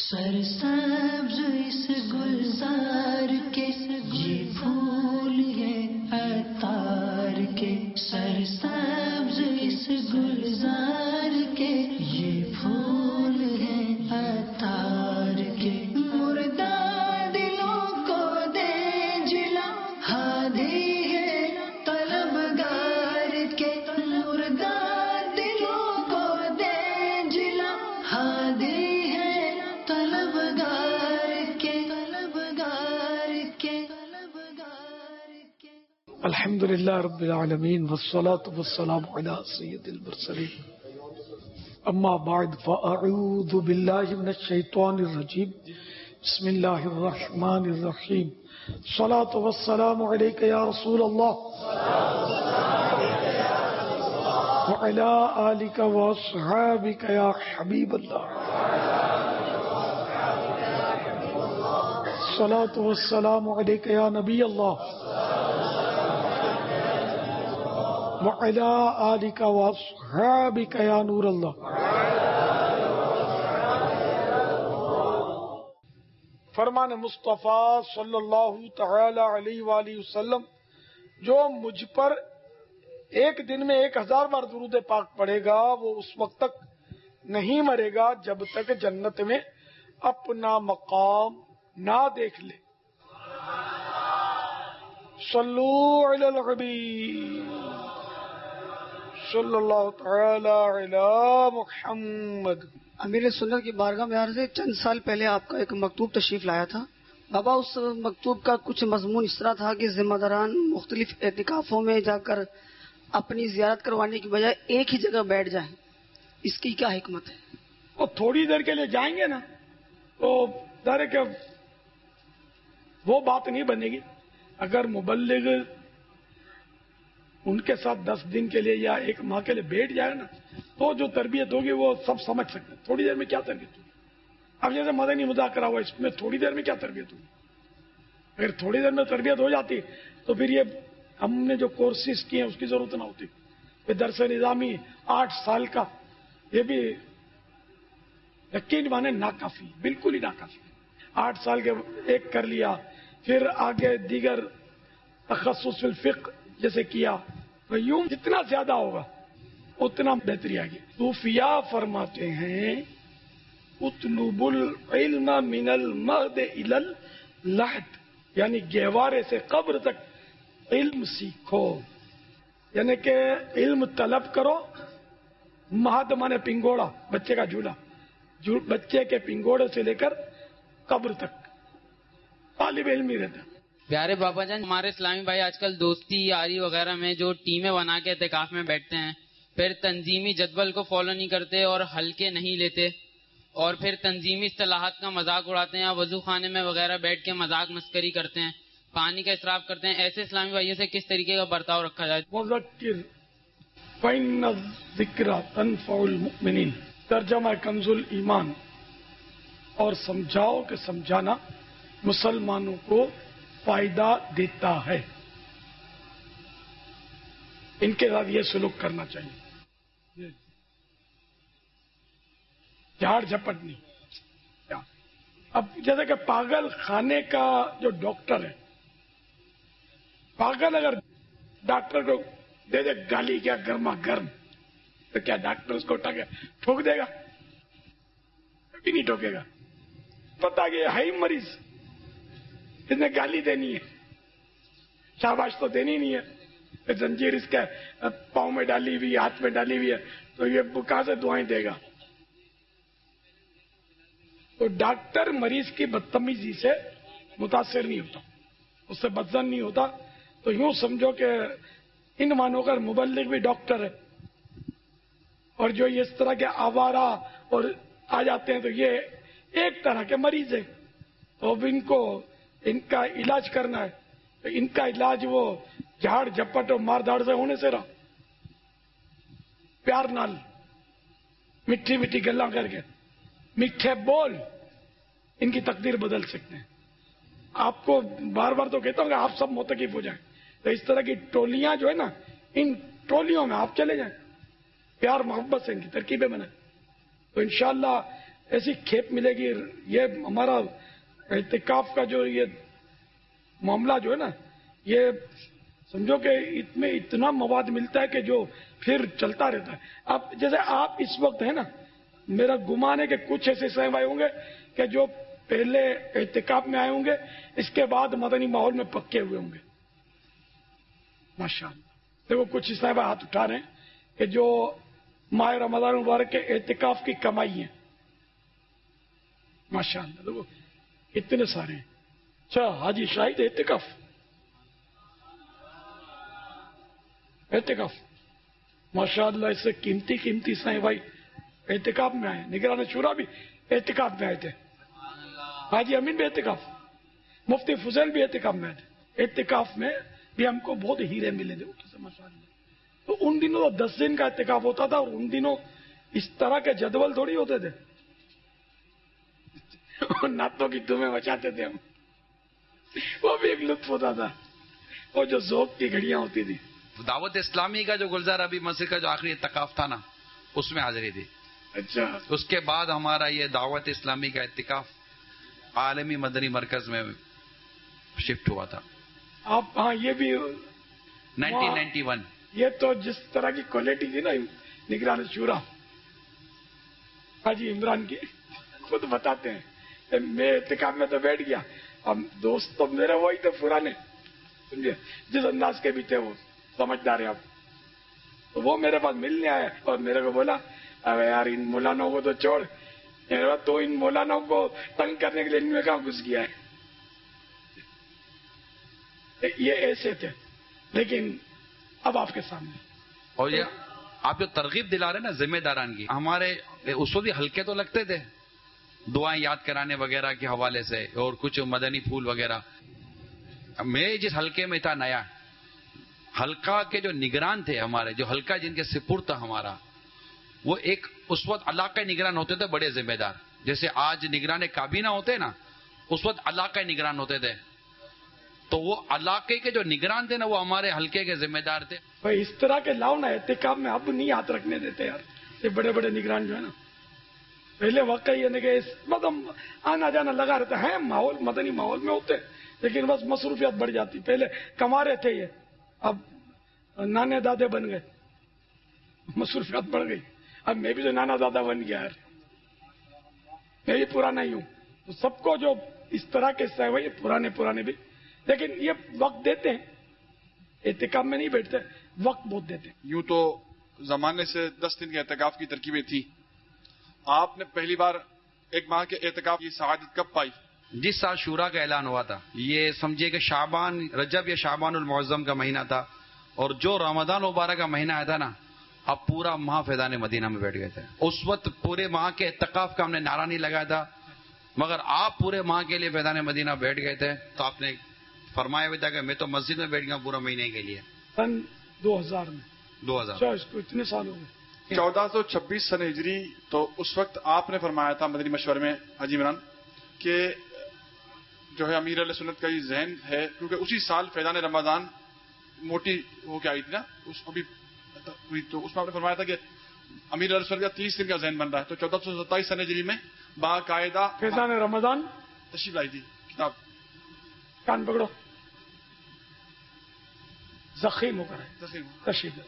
سرسبز اس گلزار کے یہ پھول ہے عطار کے، سرسبز اس گلزار کے یہ پھول ہے عطار کے، مردہ دلوں کو دے جلا ہادی ہے طلبگار کے، مردہ دلوں کو دے جلا ہادی الحمد للہ رب العالمین والصلاة والسلام علی سید المرسلین، اما بعد فاعوذ باللہ من الشیطان الرجیم، بسم اللہ الرحمن الرحیم، الصلاة والسلام علیک یا رسول اللہ وعلی آلک واصحابک یا حبیب اللہ، الصلاة والسلام علیک یا نبی اللہ وعلی آلک واصحابک یا نور اللہ۔ فرمان مصطفیٰ صلی اللہ تعالی علیہ وآلہ وسلم، جو مجھ پر ایک دن میں 1000 بار درود پاک پڑھے گا وہ اس وقت تک نہیں مرے گا جب تک جنت میں اپنا مقام نہ دیکھ لے۔ صلو علی الحبیب صلی اللہ تعالی علی محمد۔ امیر سنت کی بارگاہ میں عرض ہے، چند سال پہلے آپ کا ایک مکتوب تشریف لایا تھا بابا۔ اس مکتوب کا کچھ مضمون اس طرح تھا کہ ذمہ داران مختلف اعتکافوں میں جا کر اپنی زیارت کروانے کی بجائے ایک ہی جگہ بیٹھ جائیں، اس کی کیا حکمت ہے؟ وہ تھوڑی دیر کے لیے جائیں گے نا تو ظاہر ہے کہ وہ بات نہیں بنے گی۔ اگر مبلغ ان کے ساتھ 10 دن کے لیے یا 1 ماہ کے لیے بیٹھ جائے نا تو جو تربیت ہوگی وہ سب سمجھ سکتے ہیں۔ تھوڑی دیر میں کیا تربیت ہوگی؟ اب جیسے مدنی مذاکرہ ہوا، اس میں تھوڑی دیر میں کیا تربیت ہوگی؟ اگر تھوڑی دیر میں تربیت ہو جاتی تو پھر یہ ہم نے جو کورسز کیے ہیں اس کی ضرورت نہ ہوتی۔ یہ درس نظامی 8 سال کا، یہ بھی یقین مانے ناکافی، بالکل ہی ناکافی۔ 8 سال کے ایک کر لیا، پھر آگے دیگر تخصص فی الفقہ جیسے کیا، یوں جتنا زیادہ ہوگا اتنا بہتری آئے گی۔ صوفیاء فرماتے ہیں اطلب العلم من المہد الی اللحد، یعنی گہوارے سے قبر تک علم سیکھو، یعنی کہ علم طلب کرو۔ مہد مانے پنگوڑا، بچے کا جھولا، بچے کے پنگوڑے سے لے کر قبر تک طالب علم ہی رہتا۔ پیارے بابا جان، ہمارے اسلامی بھائی آج کل دوستی یاری وغیرہ میں جو ٹیمیں بنا کے اعتکاف میں بیٹھتے ہیں، پھر تنظیمی جدول کو فالو نہیں کرتے اور ہلکے نہیں لیتے، اور پھر تنظیمی اصطلاحات کا مذاق اڑاتے ہیں، وضو خانے میں وغیرہ بیٹھ کے مذاق مسکری کرتے ہیں، پانی کا اسراف کرتے ہیں۔ ایسے اسلامی بھائیوں سے کس طریقے کا برتاؤ رکھا جائے؟ مذکر فإن الذکر تنفع المؤمنین، ترجمہ کنز الایمان، اور سمجھاؤ کہ سمجھانا مسلمانوں کو فائدہ دیتا ہے۔ ان کے ساتھ یہ سلوک کرنا چاہیے، جھاڑ جھپٹ نہیں۔ اب جیسے کہ پاگل خانے کا جو ڈاکٹر ہے، پاگل اگر ڈاکٹر کو دے دے گالی کیا گرما گرم، تو کیا ڈاکٹر اس کو ٹھوک دے گا؟ کبھی نہیں ٹھوکے گا۔ پتا کہ ہے ہی مریض، اس نے گالی دینی ہے، شاباش تو دینی نہیں ہے، زنجیر اس کے پاؤں میں ڈالی ہوئی، ہاتھ میں ڈالی ہوئی ہے، تو یہ کہاں سے دعائیں دے گا؟ تو ڈاکٹر مریض کی بدتمیزی سے متاثر نہیں ہوتا، اس سے بدظن نہیں ہوتا۔ تو یوں سمجھو کہ ان مانو کر مبلغ بھی ڈاکٹر ہے، اور جو اس طرح کے آوارہ اور آ جاتے ہیں تو یہ ایک طرح کے مریض ہیں، اور ان کا علاج کرنا ہے، تو ان کا علاج وہ جھاڑ جھپٹ اور مار دھاڑ سے ہونے سے رہا، پیار نال میٹھی میٹھی گلاں کر کے میٹھے بول ان کی تقدیر بدل سکتے ہیں۔ آپ کو بار بار تو کہتا ہوں کہ آپ سب متقب ہو جائیں، تو اس طرح کی ٹولیاں جو ہے نا، ان ٹولیوں میں آپ چلے جائیں، پیار محبت سے ان کی ترکیبیں بنائیں، تو انشاءاللہ ایسی کھیپ ملے گی. یہ ہمارا اعتکاف کا جو یہ معاملہ جو ہے نا، یہ سمجھو کہ اس میں اتنا مواد ملتا ہے کہ جو پھر چلتا رہتا ہے. اب جیسے آپ اس وقت ہیں نا، میرا گمان ہے کہ کچھ ایسے صاحب آئے ہوں گے کہ جو پہلے اعتکاف میں آئے ہوں گے، اس کے بعد مدنی ماحول میں پکے ہوئے ہوں گے. ماشاءاللہ دیکھو کچھ صاحب ہاتھ اٹھا رہے ہیں کہ جو ماہ رمضان مبارک کے اعتکاف کی کمائی ہے. ماشاءاللہ دیکھو اتنے سارے ہیں. اچھا حاجی شاہد اعتکاف ماشاءاللہ، اس سے قیمتی سائیں بھائی اعتکاف میں آئے. نگران شورا بھی اعتکاف میں آئے تھے. حاجی امین بھی اعتکاف، مفتی فضیل بھی اعتکاف میں آئے تھے. اعتکاف میں بھی ہم کو بہت ہیرے ملے تھے ماشاءاللہ. تو ان دنوں تو 10 دن کا اعتکاف ہوتا تھا، اور ان دنوں اس طرح کے جدول تھوڑی ہوتے تھے. نعتوں کی دھومیں مچاتے تھے ہم، وہ بھی ایک لطف ہوتا تھا. وہ جو ذوق کی گھڑیاں ہوتی تھی. دعوت اسلامی کا جو گلزار ابھی مسجد کا جو آخری اعتکاف تھا نا، اس میں حاضری تھی. اچھا، اس کے بعد ہمارا یہ دعوت اسلامی کا اعتکاف عالمی مدنی مرکز میں شفٹ ہوا تھا. آپ ہاں یہ بھی 1991. یہ تو جس طرح کی کوالٹی تھی نا نگران شورا حاجی عمران کی، خود بتاتے ہیں کہ میں اعتکاف میں تو بیٹھ گیا. اب دوست تو میرے وہی تھے پرانے، سمجھے، جس انداز کے بھی تھے وہ سمجھدار ہیں آپ. تو وہ میرے پاس ملنے آئے اور میرے کو بولا ارے یار ان مولانوں کو تو چھوڑ، تو ان مولانوں کو تنگ کرنے کے لیے ان میں کہاں گھس گیا ہے. یہ ایسے تھے، لیکن اب آپ کے سامنے. اور یہ آپ جو ترغیب دلا رہے ہیں نا ذمہ داران کی، ہمارے اس وقت بھی ہلکے تو لگتے تھے دعائیں یاد کرانے وغیرہ کے حوالے سے، اور کچھ مدنی پھول وغیرہ. میں جس حلقے میں تھا نیا، حلقہ کے جو نگران تھے ہمارے، جو حلقہ جن کے سپرد تھا ہمارا، وہ ایک اس وقت علاقہ نگران ہوتے تھے بڑے ذمہ دار. جیسے آج نگران کابینہ ہوتے نا، اس وقت علاقہ نگران ہوتے تھے. تو وہ علاقے کے جو نگران تھے نا، وہ ہمارے حلقے کے ذمہ دار تھے. بھائی اس طرح کے لاؤ نا اعتکاف میں، اب نہیں ہاتھ رکھنے دیتے یار. یہ بڑے بڑے نگران جو ہے نا، پہلے واقعی ہے کہ مطلب آنا جانا لگا رہتا ہے، ماحول مدنی ماحول میں ہوتے، لیکن بس مصروفیات بڑھ جاتی. پہلے کما رہے تھے یہ، اب نانے دادے بن گئے، مصروفیات بڑھ گئی. اب میں بھی تو نانا دادا بن گیا یار، میں بھی پرانا ہی ہوں. تو سب کو جو اس طرح کے حصہ ہے وہ یہ پرانے بھی، لیکن یہ وقت دیتے ہیں. اعتکاف میں نہیں بیٹھتے، وقت بہت دیتے ہیں. یوں تو زمانے سے 10 دن کے اعتکاف کی ترکیبیں تھیں. آپ نے پہلی بار ایک ماہ کے اعتکاف کی سعادت کب پائی؟ جس سال شورا کا اعلان ہوا تھا، یہ سمجھیے کہ شعبان رجب یا شعبان المعظم کا مہینہ تھا، اور جو رمضان مبارک کا مہینہ آیا تھا نا، اب پورا ماہ فیضان مدینہ میں بیٹھ گئے تھے. اس وقت پورے ماہ کے اعتکاف کا ہم نے نعرہ نہیں لگایا تھا، مگر آپ پورے ماہ کے لیے فیضان مدینہ بیٹھ گئے تھے. تو آپ نے فرمایا بھی تھا کہ میں تو مسجد میں بیٹھ گیا پورا مہینے کے لیے. سن 2000 میں 2000 اس کو اتنے سال ہو گئے. 1426 سن ہجری. تو اس وقت آپ نے فرمایا تھا مدنی مشورے میں حاجی عمران کہ جو ہے امیر علیہ سنت کا یہ ذہن ہے، کیونکہ اسی سال فیضان رمضان موٹی ہو کے آئی تھی نا، تو اس میں آپ نے فرمایا تھا کہ امیر علیہ سنت کا 30 دن کا ذہن بن رہا ہے. تو 1427 سن ہجری میں باقاعدہ فیضان رمضان تشریف لائی تھی. کتاب کان پکڑو، زخیم ہو کر تشریف.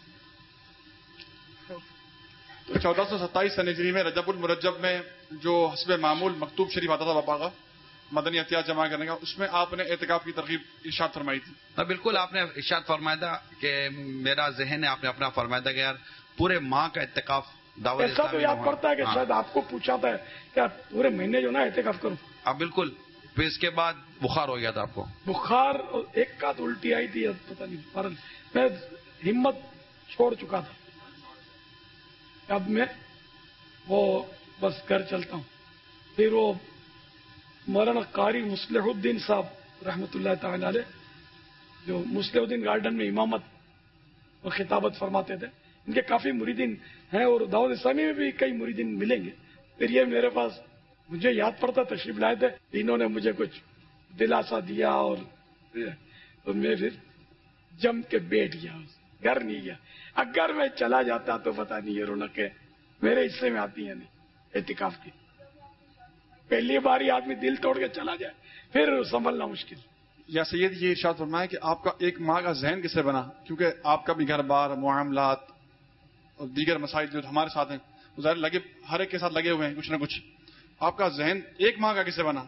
تو 1427 سن ہجری میں رجب المرجب میں جو حسب معمول مکتوب شریف آتا تھا باپا کا مدنی احتیاط جمع کرنے کا، اس میں آپ نے اعتکاف کی ترغیب ارشاد فرمائی تھی. بالکل، آپ نے ارشاد فرمایا تھا کہ میرا ذہن ہے، آپ نے اپنا فرمایا تھا کہ یار پورے ماہ کا اعتکاف دعوت ایسا تو یاد پڑتا ہے کہ شاید آپ کو پوچھا تھا کہ پورے مہینے جو نا اعتکاف کروں. اب بالکل. پھر اس کے بعد بخار ہو گیا تھا آپ کو. بخار اور ایک کا تو الٹی آئی تھی، پتہ نہیں، میں ہمت چھوڑ چکا تھا. اب میں وہ بس گھر چلتا ہوں. پھر وہ مولانا قاری مصلح الدین صاحب رحمۃ اللہ تعالی علیہ، جو مصلح الدین گارڈن میں امامت اور خطابت فرماتے تھے، ان کے کافی مریدین ہیں، اور دعوت اسلامی میں بھی کئی مریدین ملیں گے. پھر یہ میرے پاس مجھے یاد پڑتا تشریف لائے تھے، انہوں نے مجھے کچھ دلاسا دیا، اور تو میں پھر جم کے بیٹھ گیا، گھر نہیں گیا. اگر میں چلا جاتا تو پتہ نہیں یہ رونقیں میرے حصے میں آتی ہیں نہیں اعتکاف کی. پہلی بار ہی آدمی دل توڑ کے چلا جائے پھر سنبھلنا مشکل. یا سید یہ ارشاد فرمائے کہ آپ کا ایک ماہ کا ذہن کس سے بنا؟ کیونکہ آپ کا بھی گھر بار، معاملات اور دیگر مسائل جو ہمارے ساتھ ہیں وہ ظاہر لگے، ہر ایک کے ساتھ لگے ہوئے ہیں کچھ نہ کچھ. آپ کا ذہن ایک ماہ کا کس سے بنا؟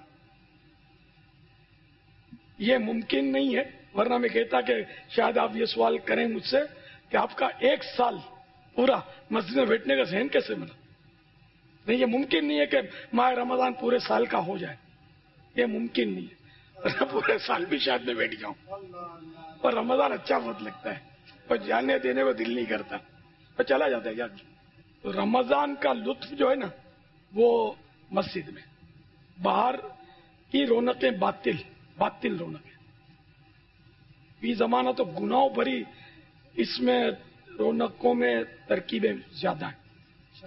یہ ممکن نہیں ہے، ورنہ میں کہتا کہ شاید آپ یہ سوال کریں مجھ سے کہ آپ کا 1 سال پورا مسجد میں بیٹھنے کا ذہن کیسے بنا. نہیں، یہ ممکن نہیں ہے کہ ماہ رمضان پورے سال کا ہو جائے، یہ ممکن نہیں ہے. پورے سال بھی شاید میں بیٹھ جاؤں، اور رمضان اچھا بہت لگتا ہے، پر جانے دینے میں دل نہیں کرتا، پر چلا جاتا ہے. تو رمضان کا لطف جو ہے نا وہ مسجد میں، باہر کی رونقیں باطل رونقیں. یہ زمانہ تو گناہوں بھری، اس میں رونقوں میں ترکیبیں زیادہ ہیں.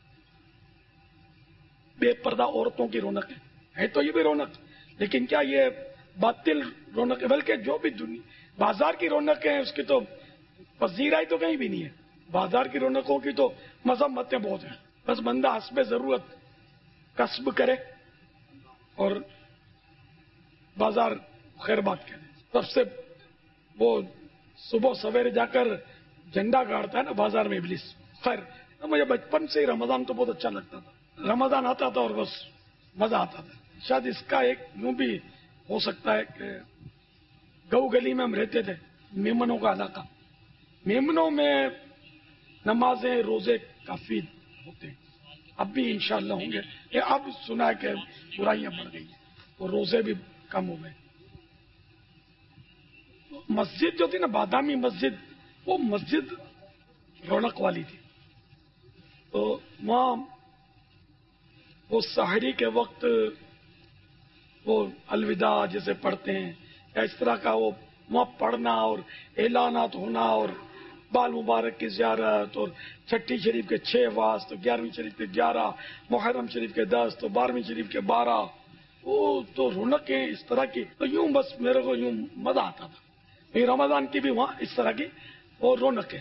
بے پردہ عورتوں کی رونقیں ہے تو یہ بھی رونق، لیکن کیا یہ باطل رونق ہے؟ بلکہ جو بھی بازار کی رونقیں ہیں اس کی تو پذیرائی تو کہیں بھی نہیں ہے. بازار کی رونقوں کی تو مذمتیں بہت ہیں. بس بندہ حسب ضرورت کسب کرے اور بازار خیر بات کرے. سب سے وہ صبح سویرے جا کر جھنڈا گاڑتا ہے نا بازار میں ابلیس. خیر مجھے بچپن سے ہی رمضان تو بہت اچھا لگتا تھا. رمضان آتا تھا اور بس مزہ آتا تھا. شاید اس کا ایک یوں بھی ہو سکتا ہے کہ گو گلی میں ہم رہتے تھے، میمنوں کا علاقہ. میمنوں میں نمازیں روزے کافی ہوتے ہیں، اب بھی انشاءاللہ ہوں گے. یہ اب سنا ہے کہ برائیاں بڑھ گئی ہیں اور روزے بھی کم ہو گئے. مسجد جو تھی نا بادامی مسجد، وہ مسجد رونق والی تھی. تو وہاں وہ سحری کے وقت وہ الوداع جیسے پڑھتے ہیں یا اس طرح کا وہ وہاں پڑھنا اور اعلانات ہونا اور بال مبارک کی زیارت اور چھٹی شریف کے 6 واس تو 11ویں شریف کے 11، محرم شریف کے 10 تو 12ویں شریف کے 12، وہ تو رونقیں اس طرح کی. تو یوں بس میرے کو یوں مزہ آتا تھا. رمضان کی بھی وہاں اس طرح کی اور رونقیں.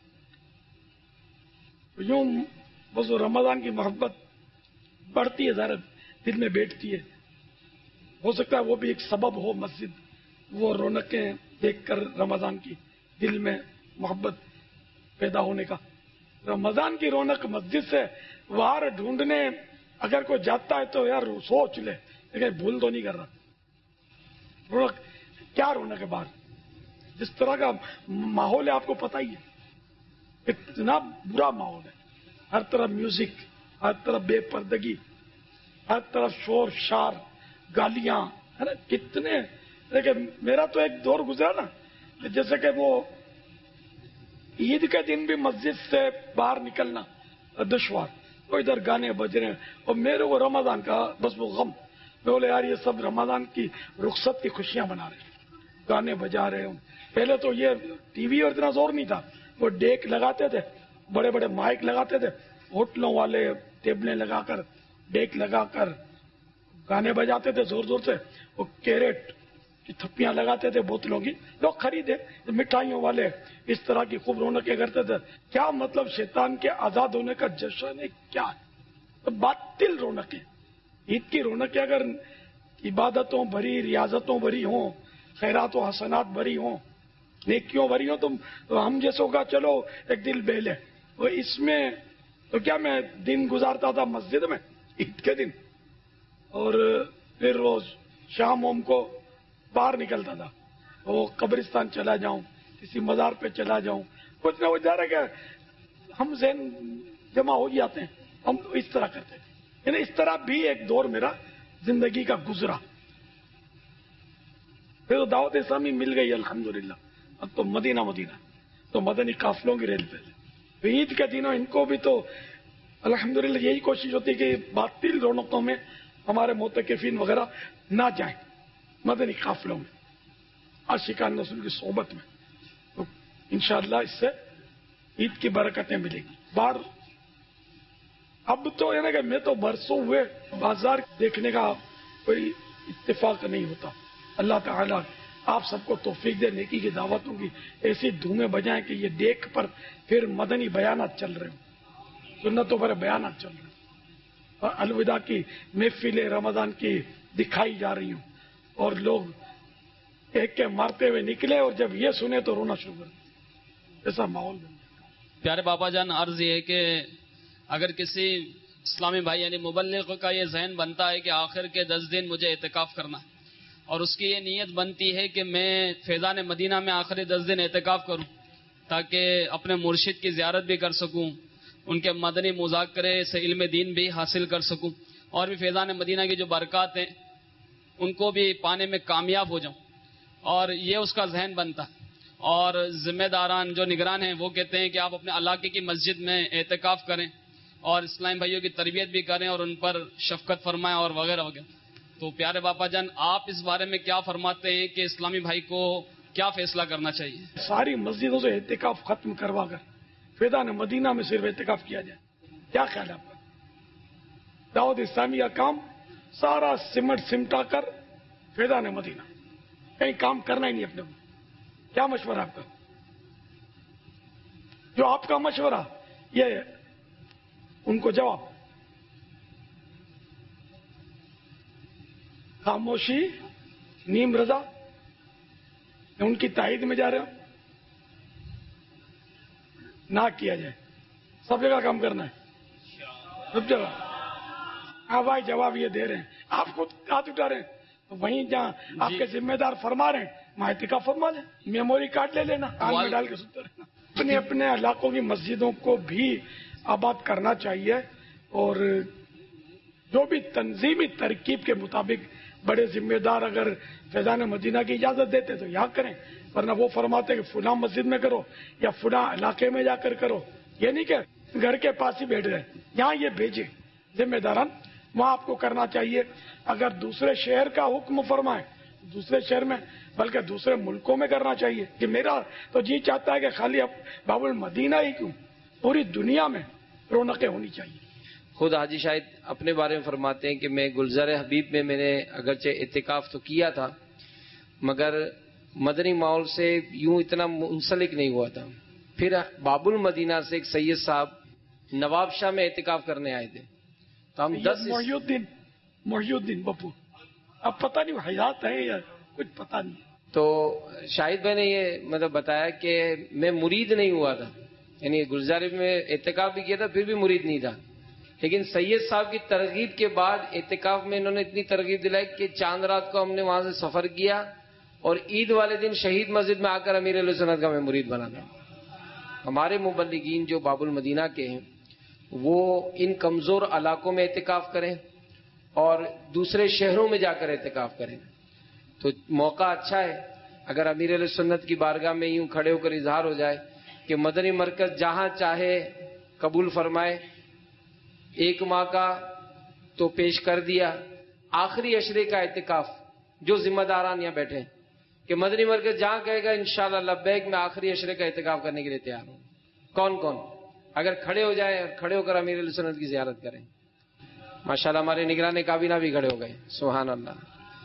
یوں بس رمضان کی محبت بڑھتی ہے، ذرا دل میں بیٹھتی ہے. ہو سکتا ہے وہ بھی ایک سبب ہو مسجد، وہ رونقیں دیکھ کر رمضان کی دل میں محبت پیدا ہونے کا. رمضان کی رونق مسجد سے باہر ڈھونڈنے اگر کوئی جاتا ہے تو یار سوچ لے، لیکن بھول تو نہیں کر رہا. رونق کیا رونق ہے باہر؟ جس طرح کا ماحول ہے آپ کو پتہ ہی ہے، اتنا برا ماحول ہے. ہر طرف میوزک، ہر طرف بے پردگی، ہر طرف شور شار، گالیاں، ہے نا کتنے. لیکن میرا تو ایک دور گزرا نا، جیسے کہ وہ عید کے دن بھی مسجد سے باہر نکلنا دشوار، وہ ادھر گانے بج رہے ہیں اور میرے کو رمضان کا بس وہ غم. میں بولے یار یہ سب رمضان کی رخصت کی خوشیاں منا رہے ہیں، گانے بجا رہے ہوں. پہلے تو یہ ٹی وی اور اتنا زور نہیں تھا، وہ ڈیک لگاتے تھے، بڑے بڑے مائک لگاتے تھے، ہوٹلوں والے ٹیبلیں لگا کر ڈیک لگا کر گانے بجاتے تھے زور زور سے. وہ کیرٹ کی تھپیاں لگاتے تھے بوتلوں کی، لوگ خریدے. مٹھائیوں والے اس طرح کی خوب رونقیں کرتے تھے. کیا مطلب شیطان کے آزاد ہونے کا جشن ہے کیا ہے؟ باطل رونقیں. عید کی رونقیں اگر عبادتوں بھری، ریاضتوں بھری ہوں، خیرات و حسنات بھری ہوں، نیکیوں بھری ہوں، تو ہم جیسوں کا چلو ایک دل بہلے. وہ اس میں تو کیا میں دن گزارتا تھا مسجد میں عید کے دن، اور پھر روز شام ہوم کو باہر نکلتا تھا. وہ قبرستان چلا جاؤں، کسی مزار پہ چلا جاؤں، کچھ نہ کچھ. جا رہا کہ ہم ذہن جمع ہو جاتے ہیں، ہم تو اس طرح کرتے ہیں. یعنی اس طرح بھی ایک دور میرا زندگی کا گزرا. پھر تو دعوت اسلامی مل گئی الحمدللہ. اب تو مدینہ تو مدنی قافلوں کی ریل پہ. عید کے دنوں ان کو بھی تو الحمدللہ یہی کوشش ہوتی کہ باطل رونقوں میں ہمارے معتکفین وغیرہ نہ جائیں، مدنی قافلوں میں، عاشقان رسول کی صحبت میں. تو انشاءاللہ اس سے عید کی برکتیں ملیں گی. بار اب تو یعنی کہ میں تو برسوں ہوئے بازار دیکھنے کا کوئی اتفاق نہیں ہوتا. اللہ تعالیٰ آپ سب کو توفیق دے، نیکی کی دعوتوں کی ایسی دھومیں بجائیں کہ یہ دیکھ پر پھر مدنی بیانات چل رہے ہوں، سنتوں پر بیانات چل رہے ہوں. अलविदा की महफिल रमजान की दिखाई जा रही हूँ और लोग एक के मारते हुए निकले और जब ये सुने तो रोना शुरू कर दिया। ऐसा माहौल बन गया। प्यारे बाबा जान, अर्ज ये है कि अगर किसी इस्लामी भाई यानी मुबल्लिग का ये जहन बनता है कि आखिर के 10 दिन मुझे एहतिकाफ करना है और उसकी ये नीयत बनती है कि मैं फैज़ान मदीना में आखिरी 10 दिन एहतिकाफ करूं ताकि अपने मुर्शिद की ज़ियारत भी कर सकूं, उनके मदनी मुज़ाकरे से इल्म दीन भी हासिल कर सकूं और भी फैज़ान मदीना की जो बरक़ात हैं उनको भी पाने में कामयाब हो जाऊं, और ये उसका जहन बनता है। और ज़िम्मेदारान जो निगरान हैं वो कहते हैं कि आप अपने इलाके की मस्जिद में एहतिकाफ करें और इस्लामी भाइयों की तरबियत भी करें और उन पर शफकत फरमाएं और वगैरह वगैरह। तो प्यारे बापा जान, आप इस बारे में क्या फरमाते हैं कि इस्लामी भाई को क्या फैसला करना चाहिए? सारी मस्जिदों से एहतिकाफ खत्म करवा कर फैज़ान मदीना में सिर्फ एहतिकाफ किया जाए, क्या ख्याल है आपका? दाऊद इस्लामी का काम सारा सिमटा कर फैज़ान मदीना, कहीं काम करना ही नहीं अपने को। क्या मशवरा आपका? जो आपका मशवरा ये उनको जवाब, खामोशी, नीम रजा, उनकी तायद में जा रहे हो, ना किया जाए, सब जगह काम करना है, सब जगह। हाँ भाई, जवाब ये दे रहे हैं, आप खुद हाथ उठा रहे हैं, तो वहीं जहाँ आपके जिम्मेदार फरमा रहे हैं माहिती का फरमा लें, मेमोरी कार्ड ले लेना, कान में डाल के सुनते रहना। अपने अपने इलाकों की मस्जिदों को भी आबाद करना चाहिए और जो भी तंजीमी तरकीब के मुताबिक बड़े जिम्मेदार अगर फैज़ान मदीना की इजाजत देते तो यहाँ करें, वरना वो फरमाते कि फुला मस्जिद में करो या फुला इलाके में जाकर करो। ये नहीं कि घर के पास ही बैठ गए, यहाँ ये भेजे जिम्मेदारान, वहाँ आपको करना चाहिए। अगर दूसरे शहर का हुक्म फरमाए दूसरे शहर में, बल्कि दूसरे मुल्कों में करना चाहिए। कि मेरा तो जी चाहता है कि खाली अब बाबुल मदीना ही क्यों, पूरी दुनिया में रौनकें होनी चाहिए। खुद हाजी शाहिद अपने बारे में फरमाते हैं कि मैं गुलजार हबीब में मैंने अगरचे एहतिकाफ तो किया था मगर मदनी माहौल से यूं इतना मुंसलिक नहीं हुआ था। फिर बाबुल मदीना से एक सैयद साहब नवाब शाह में एहतिकाफ करने आए थे, तो हम 10 मोहिउद्दीन बप्पू, अब पता नहीं हयात है या कुछ पता नहीं। तो शाहिद भाई ने ये मतलब बताया कि मैं मुरीद नहीं हुआ था, यानी गुलजार में एहतिकाफ भी किया था फिर भी मुरीद नहीं था, लेकिन सैयद साहब की तरगीब के बाद एहतिकाफ में इन्होंने इतनी तरगीब दिलाई कि चांद रात को हमने वहां से सफर किया और ईद वाले दिन शहीद मस्जिद में आकर अमीर अहले सुन्नत का मैं मुरीद बना था। हमारे मुबल्लिगीन जो बाबुल मदीना के हैं वो इन कमजोर इलाकों में एहतिकाफ करें और दूसरे शहरों में जाकर एहतिकाफ करें। तो मौका अच्छा है अगर अमीर अहले सुन्नत की बारगाह में यूं खड़े होकर इजहार हो जाए कि मदनी मरकज जहां चाहे कबूल फरमाए। 1 माह का तो पेश कर दिया, आखिरी अशरे का एहतिकाफ जो जिम्मेदारान यहाँ बैठे कि मदनी मरकज जहां कहेगा इंशाअल्लाह लब्बैक में आखिरी अशरे का एहतिकाफ करने के लिए तैयार हूं। कौन कौन अगर खड़े हो जाए, खड़े होकर अमीर अहले सुन्नत की जियारत करें। माशाल्लाह हमारे निगरान काबीना भी खड़े हो गए, सुभान अल्लाह,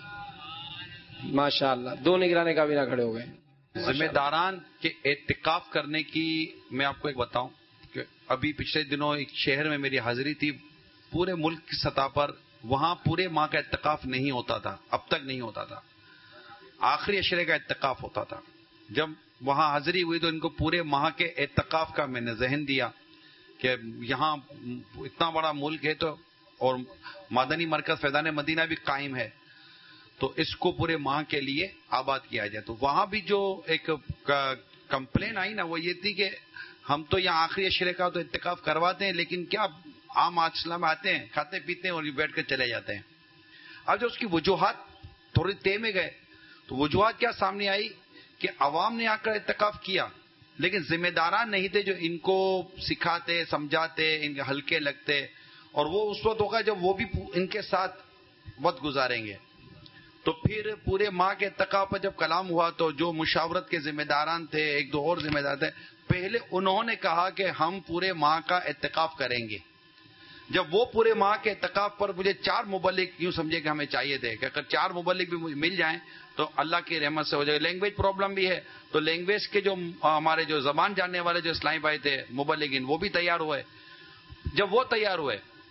माशाल्लाह 2 निगरान काबीना खड़े हो गए। जिम्मेदारान के एहतिकाफ करने की मैं आपको एक बताऊं कि अभी पिछले दिनों एक शहर में मेरी हाजिरी थी, पूरे मुल्क की सतह पर वहां पूरे माह का एहतिकाफ नहीं होता था, अब तक नहीं होता था, आखिरी अशरे का एहतिकाफ होता था। जब वहां हाजिरी हुई तो इनको पूरे माह के एहतिकाफ का मैंने जहन दिया कि यहाँ इतना बड़ा मुल्क है तो और मदनी मरकज फैज़ान मदीना भी कायम है, तो इसको पूरे माह के लिए आबाद किया जाए। तो वहां भी जो एक कंप्लेन आई ना वो ये थी कि हम तो यहाँ आखिरी अशरे का तो इत्तिकाफ करवाते हैं लेकिन क्या आम आचला में आते हैं, खाते पीते हैं और बैठ कर चले जाते हैं। अब जो उसकी वजूहात थोड़ी तेज में गए तो वजूहात क्या सामने आई कि अवाम ने आकर इत्तिकाफ किया लेकिन जिम्मेदारान नहीं थे जो इनको सिखाते समझाते, इनके हल्के लगते, और वो उस वक्त होगा जब वो भी इनके साथ वक्त गुजारेंगे। तो फिर पूरे माह के इत्तिकाफ पर जब कलाम हुआ तो जो मुशावरत के जिम्मेदारान थे, 1-2 और जिम्मेदार थे, पहले उन्होंने कहा कि हम पूरे माह का इत्तिकाफ करेंगे। जब वो पूरे माह के इत्तिकाफ पर मुझे 4 मुबल्लिग यूं समझे कि हमें चाहिए थे कि अगर 4 मुबल्लिग भी मिल जाएं तो अल्लाह की रहमत से हो जाएगा। लैंग्वेज प्रॉब्लम भी है तो लैंग्वेज के जो हमारे जो जबान जानने वाले जो इस्लामी भाई थे मुबल्लिगीन वो भी तैयार हुए। जब वो तैयार हुए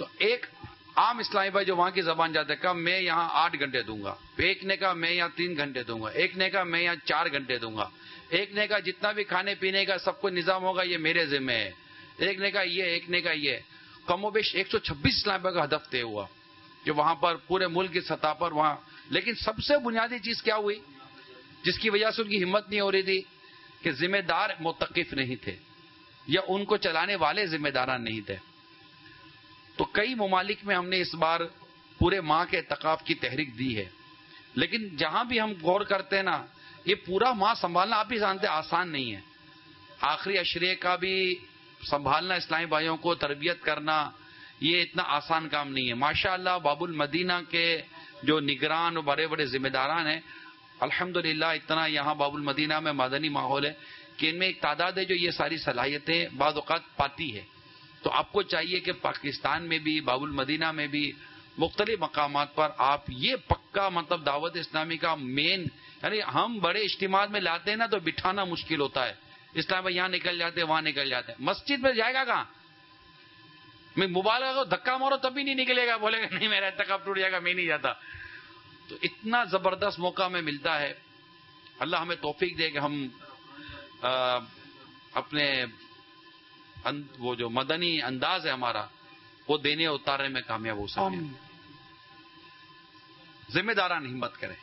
تو ایک عام اسلامی بھائی جو وہاں کی زبان جاتے کہا میں یہاں 8 گھنٹے دوں گا، ایک نے کہا میں یہاں 3 گھنٹے دوں گا، ایک نے کہا میں یہاں 4 گھنٹے دوں گا، ایک نے کہا جتنا بھی کھانے پینے کا سب کچھ نظام ہوگا یہ میرے ذمہ ہے، ایک نے کہا یہ، ایک نے کہا یہ. کم و بیش 126 اسلامی بھائی کا ہدف طے ہوا کہ وہاں پر پورے ملک کی سطح پر وہاں. لیکن سب سے بنیادی چیز کیا ہوئی جس کی وجہ سے ان کی ہمت نہیں ہو رہی تھی کہ ذمہ دار متقف نہیں تھے یا ان کو چلانے والے ذمہ داران نہیں تھے. تو کئی ممالک میں ہم نے اس بار پورے ماہ کے اعتکاف کی تحریک دی ہے، لیکن جہاں بھی ہم غور کرتے ہیں نا یہ پورا ماہ سنبھالنا آپ بھی جانتے آسان نہیں ہے. آخری عشرے کا بھی سنبھالنا، اسلامی بھائیوں کو تربیت کرنا، یہ اتنا آسان کام نہیں ہے. ماشاءاللہ باب المدینہ کے جو نگران اور بڑے بڑے ذمہ داران ہیں الحمدللہ اتنا یہاں باب المدینہ میں مدنی ماحول ہے کہ ان میں ایک تعداد ہے جو یہ ساری صلاحیتیں بعض اوقات پاتی ہے. تو آپ کو چاہیے کہ پاکستان میں بھی باب المدینہ میں بھی مختلف مقامات پر آپ یہ پکا مطلب دعوت اسلامی کا مین، یعنی ہم بڑے اجتماعات میں لاتے ہیں نا تو بٹھانا مشکل ہوتا ہے. اسلام یہاں نکل جاتے ہیں وہاں نکل جاتے ہیں. مسجد میں جائے گا کہاں؟ میں مبالغہ کو دھکا مارو تبھی نہیں نکلے گا، بولے گا نہیں میرا اعتکاف ٹوٹ جائے گا میں نہیں جاتا. تو اتنا زبردست موقع ہمیں ملتا ہے. اللہ ہمیں توفیق دے کہ ہم اپنے وہ جو مدنی انداز ہے ہمارا وہ دینے اتارنے میں کامیاب ہو سکے. ذمہ داران ہمت کریں.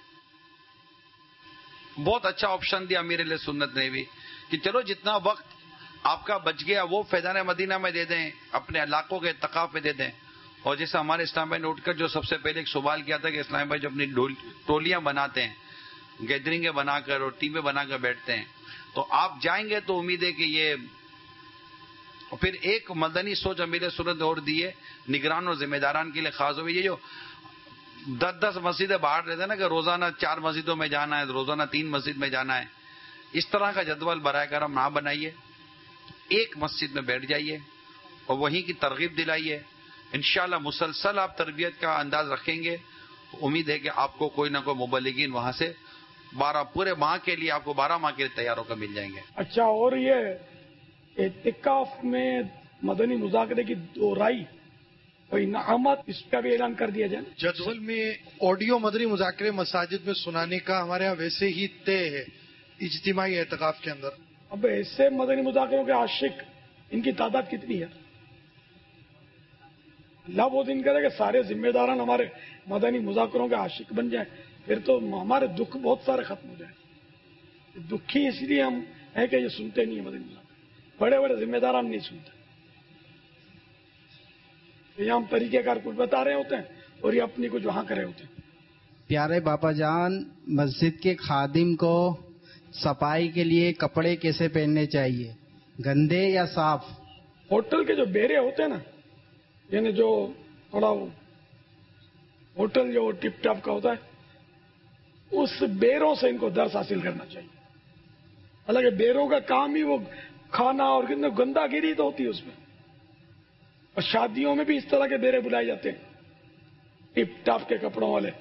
بہت اچھا آپشن دیا امیر اہل سنت نے بھی کہ چلو جتنا وقت آپ کا بچ گیا وہ فیضان مدینہ میں دے دیں، اپنے علاقوں کے اعتکاف میں دے دیں. اور جیسے ہمارے اسلام بھائی نے اٹھ کر جو سب سے پہلے ایک سوال کیا تھا کہ اسلام بھائی جو اپنی ٹولیاں بناتے ہیں، گیدرنگیں بنا کر اور ٹیمیں بنا کر بیٹھتے ہیں، تو آپ جائیں گے تو امید ہے کہ یہ پھر ایک مدنی سوچ امیر سنت اور دیے نگران اور ذمہ داران کے لیے خاص ہوئی. یہ جو 10 مسجدیں باہر رہتے ہیں نا کہ روزانہ 4 مسجدوں میں جانا ہے، روزانہ 3 مسجد میں جانا ہے، اس طرح کا جدول برائے کرم نہ بنائیے. ایک مسجد میں بیٹھ جائیے اور وہیں کی ترغیب دلائیے. انشاءاللہ مسلسل آپ تربیت کا انداز رکھیں گے تو امید ہے کہ آپ کو کوئی نہ کوئی مبلغین وہاں سے پورے ماہ کے لیے آپ کو 12 ماہ کے لیے تیار ہو کر مل جائیں گے. اچھا، اور یہ اعتکاف میں مدنی مذاکرے کی دورائی اور انعامات اس کا بھی اعلان کر دیا جائے. جدول میں آڈیو مدنی مذاکرے مساجد میں سنانے کا ہمارے یہاں ویسے ہی طے ہے اجتماعی اعتکاف کے اندر. اب ایسے مدنی مذاکروں کے عاشق ان کی تعداد کتنی ہے؟ اللہ وہ دن کرے کہ سارے ذمہ داران ہمارے مدنی مذاکروں کے عاشق بن جائیں، پھر تو ہمارے دکھ بہت سارے ختم ہو جائیں. دکھی اس لیے ہم ہے کہ یہ سنتے نہیں ہیں مدنی مذاکرے، بڑے بڑے ذمہ داران نہیں سنتے. یہ ہم طریقہ کار کچھ بتا رہے ہوتے ہیں اور یہ اپنی کچھ وہاں کرے ہوتے ہیں. پیارے باپا جان، مسجد کے خادم کو صفائی کے لیے کپڑے کیسے پہننے چاہیے، گندے یا صاف؟ ہوٹل کے جو بیرے ہوتے ہیں نا، یعنی جو تھوڑا ہوٹل جو ٹپ ٹاپ کا ہوتا ہے، اس بیروں سے ان کو درس حاصل کرنا چاہیے. حالانکہ بیروں کا کام ہی وہ کھانا اور گندا گیری تو ہوتی ہے اس میں. اور شادیوں میں بھی اس طرح کے بیرے بلائے جاتے ہیں ٹپ ٹاپ کے کپڑوں والے.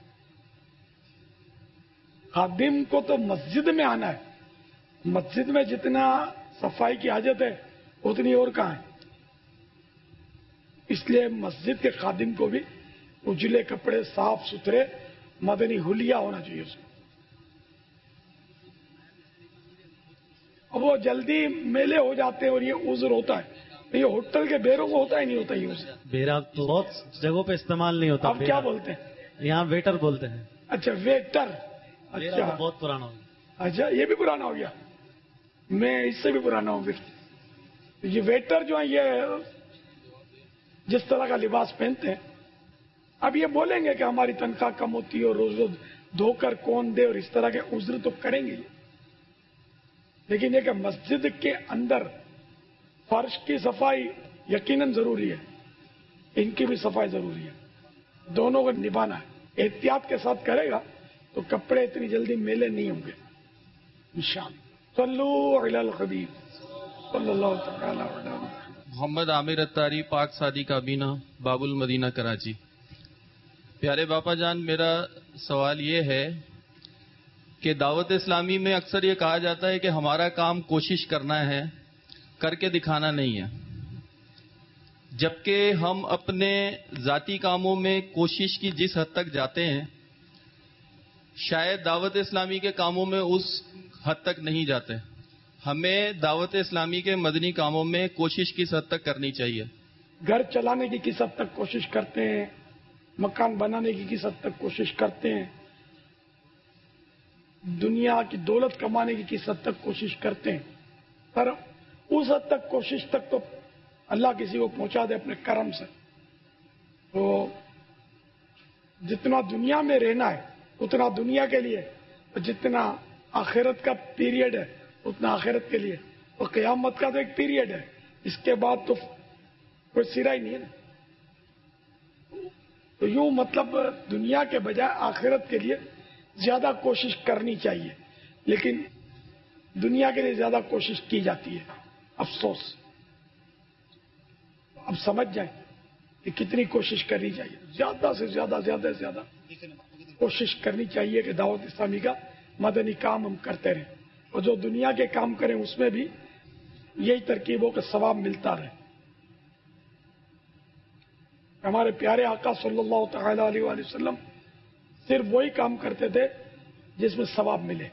خادم کو تو مسجد میں آنا ہے، مسجد میں جتنا صفائی کی حاجت ہے اتنی اور کہاں ہے. اس لیے مسجد کے خادم کو بھی اجلے کپڑے، صاف ستھرے مدنی حلیہ ہونا چاہیے اس کو. اب وہ جلدی میلے ہو جاتے ہیں اور یہ عذر ہوتا ہے. یہ ہوٹل کے بیروں کو ہوتا ہی نہیں ہوتا یہ عذر. بیرا تو بہت جگہوں پہ استعمال نہیں ہوتا. آپ کیا بولتے ہیں؟ یہاں ویٹر بولتے ہیں. اچھا، ویٹر. اچھا، بہت پرانا ہو گیا. اچھا، یہ بھی پرانا ہو گیا. میں اس سے بھی پرانا ہوں. پھر یہ ویٹر جو ہے یہ جس طرح کا لباس پہنتے ہیں، اب یہ بولیں گے کہ ہماری تنخواہ کم ہوتی ہے اور روز روز دھو کر کون دے، اور اس طرح کے عذر تو کریں گے. لیکن یہ کہ مسجد کے اندر فرش کی صفائی یقیناً ضروری ہے، ان کی بھی صفائی ضروری ہے. دونوں کو نبھانا ہے. احتیاط کے ساتھ کرے گا تو کپڑے اتنی جلدی میلے نہیں ہوں گے انشاءاللہ. صلو علی الحبیب صلی اللہ تعالی علیہ وسلم. محمد عامر اتاری، پاک سادی کابینہ، باب المدینہ، کراچی. پیارے باپا جان، میرا سوال یہ ہے کہ دعوت اسلامی میں اکثر یہ کہا جاتا ہے کہ ہمارا کام کوشش کرنا ہے، کر کے دکھانا نہیں ہے. جبکہ ہم اپنے ذاتی کاموں میں کوشش کی جس حد تک جاتے ہیں شاید دعوت اسلامی کے کاموں میں اس حد تک نہیں جاتے. ہمیں دعوت اسلامی کے مدنی کاموں میں کوشش کس حد تک کرنی چاہیے؟ گھر چلانے کی کس حد تک کوشش کرتے ہیں, مکان بنانے کی کس حد تک کوشش کرتے ہیں, دنیا کی دولت کمانے کی کس حد تک کوشش کرتے ہیں. پر اس حد تک کوشش تک تو اللہ کسی کو پہنچا دے اپنے کرم سے. تو جتنا دنیا میں رہنا ہے اتنا دنیا کے لیے, اور جتنا آخرت کا پیریڈ ہے اتنا آخرت کے لیے, اور قیامت کا تو ایک پیریڈ ہے, اس کے بعد تو کوئی سرا ہی نہیں ہے نا. تو یوں مطلب دنیا کے بجائے آخرت کے لیے زیادہ کوشش کرنی چاہیے, لیکن دنیا کے لیے زیادہ کوشش کی جاتی ہے. افسوس. اب سمجھ جائیں کہ کتنی کوشش کرنی چاہیے. زیادہ سے زیادہ کوشش کرنی چاہیے کہ دعوت اسلامی کا مدنی کام ہم کرتے رہیں, اور جو دنیا کے کام کریں اس میں بھی یہی ترکیبوں کا ثواب ملتا رہے. ہمارے پیارے آقا صلی اللہ تعالی علیہ وآلہ وسلم صرف وہی کام کرتے تھے جس میں ثواب ملے.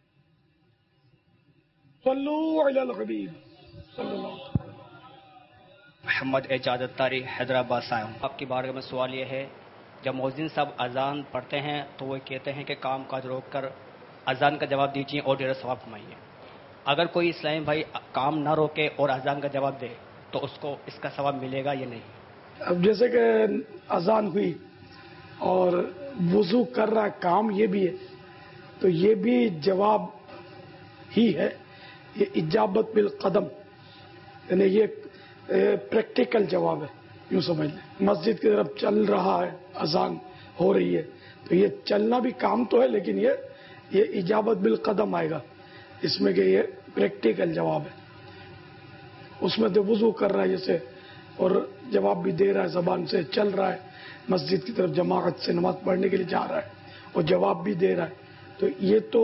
صلو علی الحبیب صلی اللہ علیہ وسلم. محمد اعجاز اتاری حیدرآباد سے آیا ہوں. آپ کی بارگاہ میں سوال یہ ہے, جب مؤذن صاحب اذان پڑھتے ہیں تو وہ کہتے ہیں کہ کام کاج روک کر اذان کا جواب دیجیے اور ڈیرا ثواب کمائیے. اگر کوئی اسلامی بھائی کام نہ روکے اور اذان کا جواب دے تو اس کو اس کا ثواب ملے گا یا نہیں؟ اب جیسے کہ اذان ہوئی اور وضو کر رہا ہے, کام یہ بھی ہے, تو یہ بھی جواب ہی ہے. یہ اجابت بالقدم, یعنی یہ پریکٹیکل جواب ہے. یوں سمجھ لیں مسجد کی طرف چل رہا ہے, اذان ہو رہی ہے, تو یہ چلنا بھی کام تو ہے, لیکن یہ اجابت بالقدم آئے گا اس میں کہ یہ پریکٹیکل جواب ہے. اس میں تو وضو کر رہا ہے جیسے, اور جواب بھی دے رہا ہے, زبان سے چل رہا ہے, مسجد کی طرف جماعت سے نماز پڑھنے کے لیے جا رہا ہے اور جواب بھی دے رہا ہے. تو یہ تو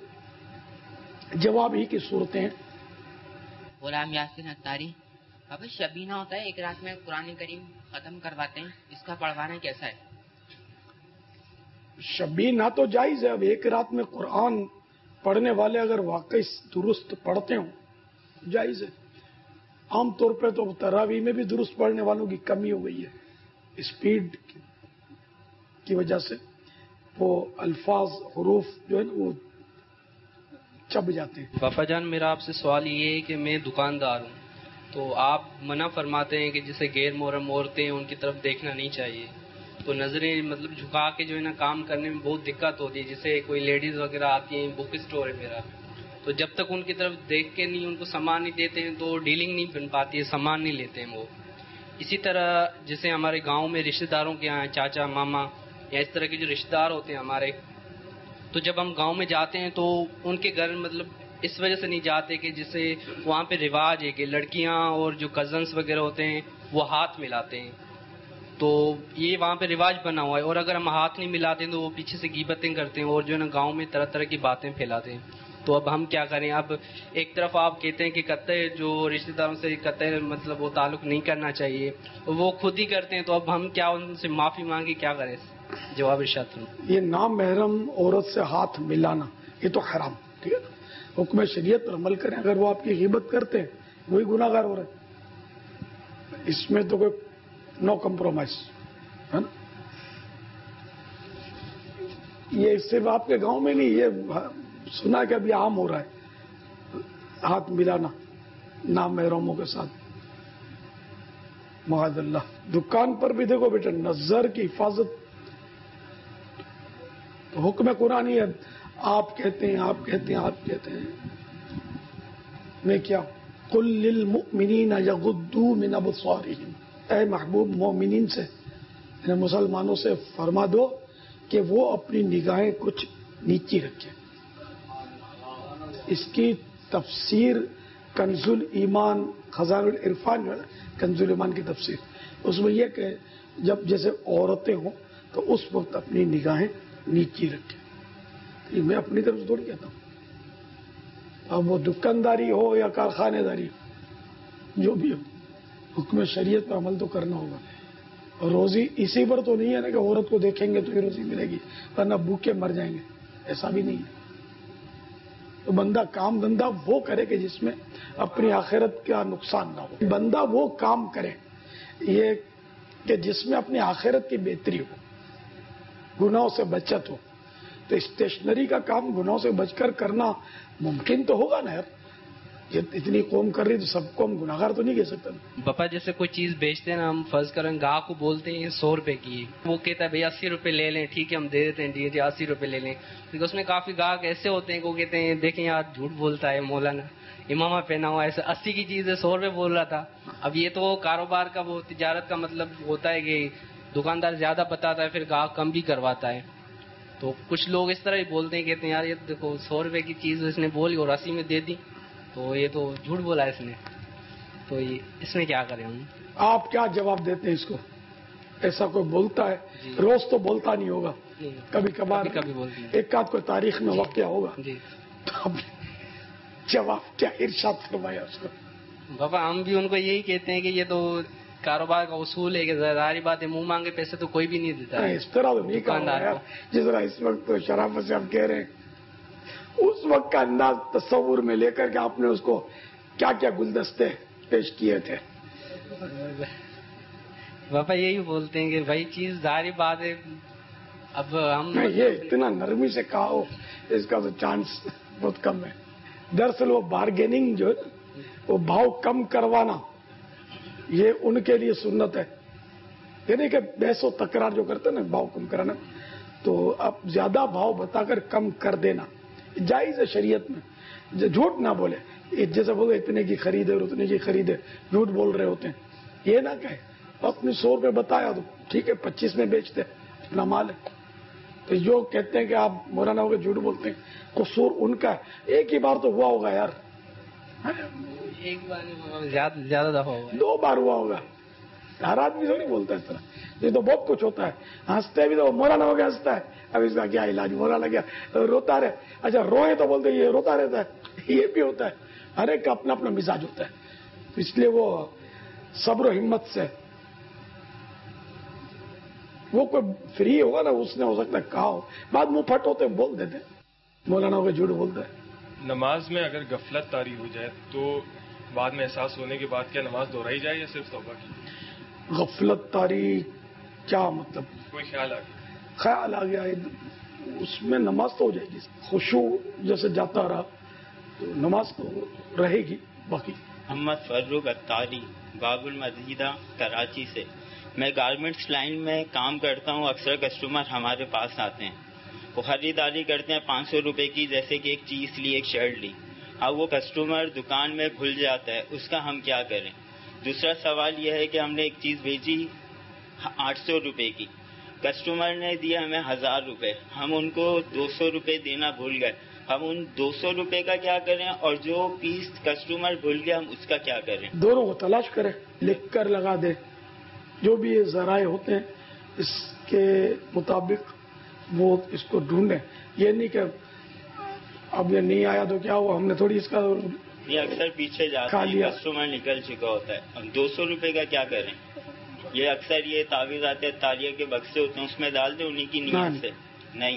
جواب ہی کی صورتیں ہیں. غلام یاسین اتاری. بابا شبینہ ہوتا ہے, ایک رات میں قرآن کریم ختم کرواتے ہیں, اس کا پڑھوانا کیسا ہے؟ شبینہ تو جائز ہے. اب ایک رات میں قرآن پڑھنے والے اگر واقعی درست پڑھتے ہوں جائز ہے. عام طور پہ تو تراویح میں بھی درست پڑھنے والوں کی کمی ہو گئی ہے, اسپیڈ کی وجہ سے وہ الفاظ حروف جو ہے نا وہ چب جاتے ہیں. پاپا جان, میرا آپ سے سوال یہ ہے کہ میں دکاندار ہوں, تو آپ منع فرماتے ہیں کہ جسے غیر محرم عورتیں ان کی طرف دیکھنا نہیں چاہیے, تو نظریں مطلب جھکا کے جو ہے نا کام کرنے میں بہت دقت ہوتی ہے. جیسے کوئی لیڈیز وغیرہ آتی ہیں, بک اسٹور ہے میرا, تو جب تک ان کی طرف دیکھ کے نہیں ان کو سامان نہیں دیتے ہیں تو ڈیلنگ نہیں بن پاتی ہے, سامان نہیں لیتے ہیں وہ. اسی طرح جیسے ہمارے گاؤں میں رشتہ داروں کے یہاں چاچا ماما یا اس طرح کے جو رشتہ دار ہوتے ہیں ہمارے, تو جب ہم گاؤں میں جاتے ہیں تو ان کے گھر مطلب اس وجہ سے نہیں جاتے کہ جسے وہاں پہ رواج ہے کہ لڑکیاں اور جو کزنس وغیرہ ہوتے ہیں وہ ہاتھ ملاتے ہیں, تو یہ وہاں پہ رواج بنا ہوا ہے. اور اگر ہم ہاتھ نہیں ملاتے ہیں تو وہ پیچھے سے غیبتیں کرتے ہیں اور جو ہے نا گاؤں میں طرح طرح کی باتیں پھیلاتے ہیں. تو اب ہم کیا کریں؟ اب ایک طرف آپ کہتے ہیں کہ قطعی جو رشتہ داروں سے قطعی مطلب وہ تعلق نہیں کرنا چاہیے, وہ خود ہی کرتے ہیں, تو اب ہم کیا ان سے معافی مانگے, کیا کریں؟ جواب ارشاد کریں. یہ نامحرم عورت سے ہاتھ ملانا یہ تو حرام, ٹھیک ہے نا. حکم شریعت پر عمل کریں. اگر وہ آپ کی غیبت کرتے ہیں وہی گناہ گار ہو رہے ہیں, اس میں تو کوئی نو کمپرومائز ہے نا. یہ صرف آپ کے گاؤں میں نہیں, یہ سنا کہ ابھی عام ہو رہا ہے ہاتھ ملانا نامحرموں کے ساتھ. معاذ اللہ. دکان پر بھی دیکھو بیٹا, نظر کی حفاظت تو حکم قرآنی ہے. آپ کہتے ہیں میں کیا قل للمؤمنین یغضوا من ابصارہم, اے محبوب مومنین سے یعنی مسلمانوں سے فرما دو کہ وہ اپنی نگاہیں کچھ نیچی رکھیں. اس کی تفسیر کنز الایمان خزائن العرفان, کنز الایمان کی تفسیر, اس میں یہ کہ جب جیسے عورتیں ہوں تو اس وقت اپنی نگاہیں نیچی رکھیں. یہ میں اپنی طرف سے تھوڑی کہتا ہوں, اب وہ دکانداری ہو یا کارخانے داری ہو جو بھی ہو. حکم شریعت پر عمل تو کرنا ہوگا. اور روزی اسی پر تو نہیں ہے نا کہ عورت کو دیکھیں گے تو ہی روزی ملے گی ورنہ بھوکے مر جائیں گے، ایسا بھی نہیں ہے. تو بندہ کام دھندا وہ کرے کہ جس میں اپنی آخرت کا نقصان نہ ہو. بندہ وہ کام کرے یہ کہ جس میں اپنی آخرت کی بہتری ہو، گناہوں سے بچت ہو. تو اسٹیشنری کا کام گناہوں سے بچ کر کرنا ممکن تو ہوگا نا یار. یہ اتنی قوم کر رہی تو سب کو ہم گناہگار تو نہیں کہہ سکتے. پاپا جیسے کوئی چیز بیچتے ہیں نا، ہم فرض کریں گاہک کو بولتے ہیں 100 روپے کی، وہ کہتا ہے بھائی 80 روپے لے لیں، ٹھیک ہے ہم دے دیتے ہیں، جی 80 روپے لے لیں. کیونکہ اس میں کافی گاہک ایسے ہوتے ہیں کہ وہ کہتے ہیں دیکھیں یار جھوٹ بولتا ہے مولانا، امامہ پہنا ہوا ایسے 80 کی چیز ہے 100 روپے بول رہا تھا. اب یہ تو کاروبار کا وہ تجارت کا مطلب ہوتا ہے کہ دکاندار زیادہ بتاتا ہے پھر گاہک کم بھی کرواتا ہے. تو کچھ لوگ اس طرح ہی بولتے ہیں، کہتے ہیں یار یہ دیکھو 100 روپے کی چیز اس نے بولی اور 80 میں دے دی، تو یہ تو جھوٹ بولا اس نے. تو اس میں کیا کریں ہم؟ آپ کیا جواب دیتے ہیں اس کو؟ ایسا کوئی بولتا ہے؟ روز تو بولتا نہیں ہوگا، کبھی کبھار کبھی بولتے ہیں، ایک آدھ کوئی تاریخ میں واقعہ ہوگا. تو اب جواب کیا ارشاد فرمایا اس کو؟ بابا ہم بھی ان کو یہی کہتے ہیں کہ یہ تو کاروبار کا اصول ہے کہ ظاہری بات ہے منہ مانگے پیسے تو کوئی بھی نہیں دیتا ہے. اس طرح تو نہیں کہا جس طرح اس وقت تو شرافت سے ہم کہہ رہے ہیں. اس وقت کا انداز تصور میں لے کر کے آپ نے اس کو کیا کیا گلدستے پیش کیے تھے؟ بابا یہی بولتے ہیں کہ بھائی چیز ظاہری بات ہے. اب ہم یہ اتنا نرمی سے کہا ہو اس کا تو چانس بہت کم ہے. دراصل وہ بارگیننگ جو ہے وہ بھاؤ کم کروانا یہ ان کے لیے سنت ہے. یعنی کہ بحث و تکرار جو کرتے ہیں نا بھاؤ کم کرانا، تو اب زیادہ بھاؤ بتا کر کم کر دینا جائز ہے شریعت میں. جھوٹ نہ بولے، جیسے بولے اتنے کی خرید ہے اور اتنے کی خرید ہے، جھوٹ بول رہے ہوتے ہیں. یہ نہ کہے اپنے 100 روپے بتایا تو ٹھیک ہے 25 میں بیچتے اپنا مال ہے. تو جو کہتے ہیں کہ آپ مولانا ہو کے جھوٹ بولتے ہیں قصور ان کا ہے. ایک ہی بار تو ہوا ہوگا یار، ایک بار زیادہ دفعہ ہوگا، 2 بار ہوا ہوگا. ہر آدمی تو نہیں بولتا اس طرح. یہ تو بہت کچھ ہوتا ہے. ہنستے بھی تو مولانا ہو کے ہنستا ہے، اب اس کا کیا علاج، مولانا کیا روتا رہے. اچھا روئے تو بولتے یہ روتا رہتا ہے. یہ بھی ہوتا ہے، ہر ایک کا اپنا اپنا مزاج ہوتا ہے. تو اس لیے وہ صبر و ہمت سے وہ کوئی فری ہوگا نا، اس نے ہو سکتا ہے کہا ہو، بعد منہ پھٹ ہوتے بول دیتے مولانا ہو کے جھوٹ بولتا ہے. نماز میں اگر غفلت طاری ہو جائے تو بعد میں احساس ہونے کے بعد کیا نماز دہرائی جائے یا صرف توبہ کی؟ غفلت طاری کیا مطلب؟ کوئی خیال آ گیا اس میں نماز تو ہو جائے گی. خشوع جیسے جاتا رہا تو نماز تو رہے گی. باقی محمد فروغ اتاری، باب المزیدہ، کراچی سے. میں گارمنٹس لائن میں کام کرتا ہوں. اکثر کسٹمر ہمارے پاس آتے ہیں، وہ خریداری کرتے ہیں 500 روپے کی، جیسے کہ ایک چیز لی، ایک شرٹ لی. اب وہ کسٹمر دکان میں بھول جاتا ہے، اس کا ہم کیا کریں؟ دوسرا سوال یہ ہے کہ ہم نے ایک چیز بھیجی 800 روپے کی، کسٹمر نے دیا ہمیں 1000 روپے، ہم ان کو 200 روپے دینا بھول گئے. ہم ان 200 روپے کا کیا کریں اور جو پیس کسٹمر بھول گیا ہم اس کا کیا کریں؟ دونوں کو تلاش کریں، لکھ کر لگا دیں. جو بھی یہ ذرائع ہوتے ہیں اس کے مطابق وہ اس کو ڈھونڈیں. یہ نہیں کہ اب یہ نہیں آیا تو کیا ہوا، ہم نے تھوڑی اس کا یہ اکثر پیچھے جاتا ہے، کسٹمر نکل چکا ہوتا ہے. ہم 200 روپے کا کیا کریں؟ یہ اکثر یہ تعویذ آتے ہیں، تالیہ کے بکسے ہوتے ہیں، اس میں ڈال دیں انہیں کی نیت سے. نہیں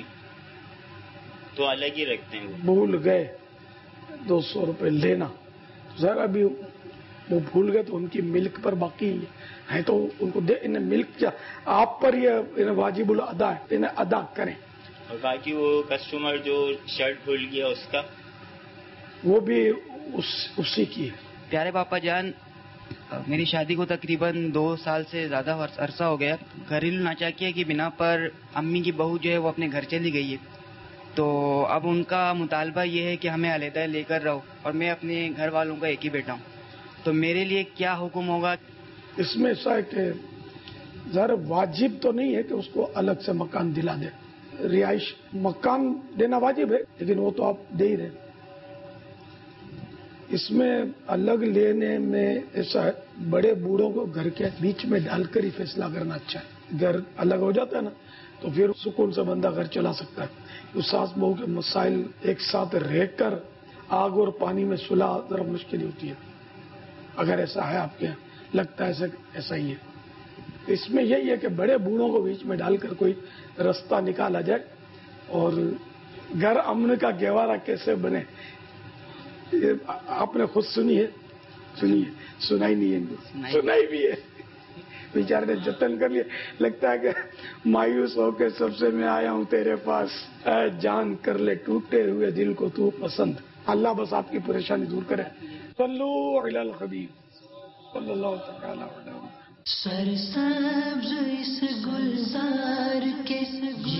تو الگ ہی رکھتے ہیں. بھول گئے 200 روپے لینا، ذرا بھی وہ بھول گئے تو ان کی ملک پر باقی ہے تو ان کو دے. انہیں ملک کیا آپ پر یہ واجب الادا ہے، انہیں ادا کریں. اور باقی وہ کسٹمر جو شرٹ بھول گیا اس کا وہ بھی اسی کی ہے. پیارے باپا جان، میری شادی کو تقریباً 2 سال سے زیادہ عرصہ ہو گیا. گھریلو ناچاکیہ کی بنا پر امی کی بہو جو ہے وہ اپنے گھر چلی گئی ہے. تو اب ان کا مطالبہ یہ ہے کہ ہمیں علیحدہ لے کر رہو، اور میں اپنے گھر والوں کا ایک ہی بیٹا ہوں. تو میرے لیے کیا حکم ہوگا؟ اس میں ایسا ہے کہ ظاہر واجب تو نہیں ہے کہ اس کو الگ سے مکان دلا دے. رہائش مکان دینا واجب ہے لیکن وہ تو آپ دے ہی رہے. اس میں الگ لینے میں ایسا ہے بڑے بوڑھوں کو گھر کے بیچ میں ڈال کر ہی فیصلہ کرنا اچھا ہے. گھر الگ ہو جاتا ہے نا تو پھر سکون سے بندہ گھر چلا سکتا ہے. اس ساس بہو کے مسائل ایک ساتھ رہ کر آگ اور پانی میں صلح ذرا مشکل ہوتی ہے اگر ایسا ہے آپ کے یہاں. लगता है ऐसा ही है। इसमें यही है कि बड़े बूढ़ों को बीच में डालकर कोई रास्ता निकाला जाए और घर अमन का गहवारा कैसे बने। ये आपने खुद सुनी है, सुनाई नहीं है, सुनाई भी है। बेचारे ने जतन कर लिया। लगता है कि मायूस होकर सबसे मैं आया हूं तेरे पास, जान कर ले टूटे हुए दिल को तू पसंद। अल्लाह बस आपकी परेशानी दूर करे। सल्लू अलल हबीब सल्लल्लाहु तआला अलैहि वसल्लम। सरसब्ज इस गुलजार के